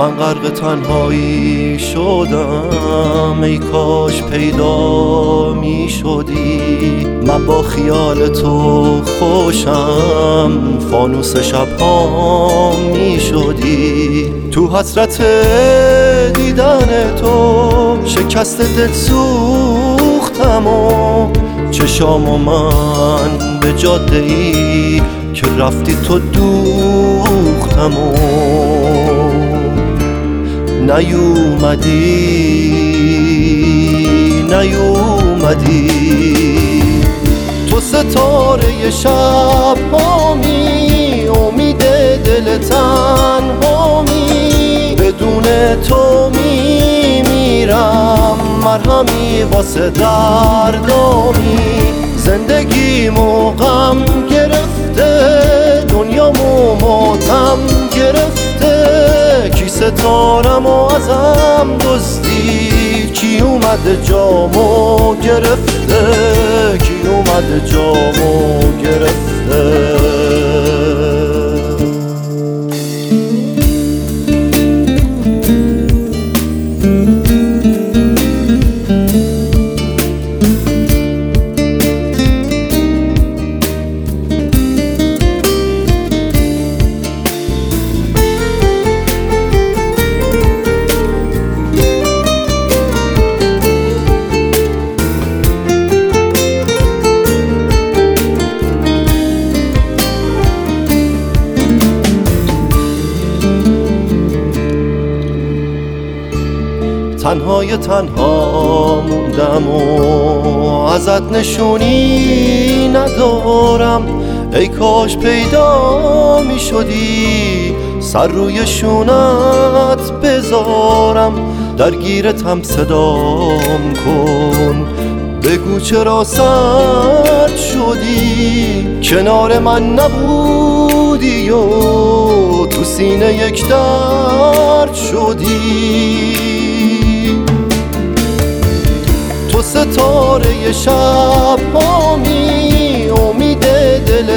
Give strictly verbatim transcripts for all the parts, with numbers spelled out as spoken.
من غرق تنهایی شدم، ای کاش پیدا می شدی. من با خیال تو خوشم، فانوس شب‌ها می شدی. تو حسرت دیدن تو شکست دل سوختم و چشام و من به جاده ای که رفتی تو دوختم و نیومدی نیومدی. تو ستاره شب هامی، امید دل تنهامی. بدون تو میمیرم، مرهمی واسه دردامی. زندگیمو غم گرفته، دنیامو ماتم گرفته. کی ستارمو ازم دزدی، کی اومده جامو گرفته، کی اومده جامو گرفته. تنهای تنها موندم و ازت نشونی ندارم. ای کاش پیدا می شدی، سر روی شونت بذارم. درگیرتم صدام کن، بگو چرا سرد شدی. کنار من نبودی و تو سینه یک درد شدی. تو ستاره شب هامی، امید دل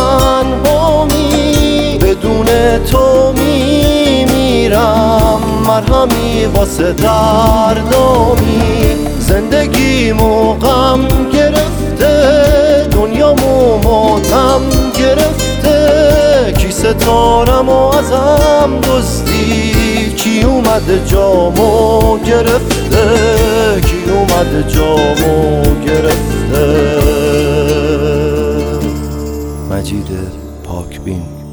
تنهامی. بدون تو میمیرم، مرهمی واسه دردامی. زندگیمو غم گرفته، دنیامو ماتم گرفته. کی ستارمو ازم دزدی، کی اومده جامو گرفته، کی اومده جامو گرفته. مجید پاکبین.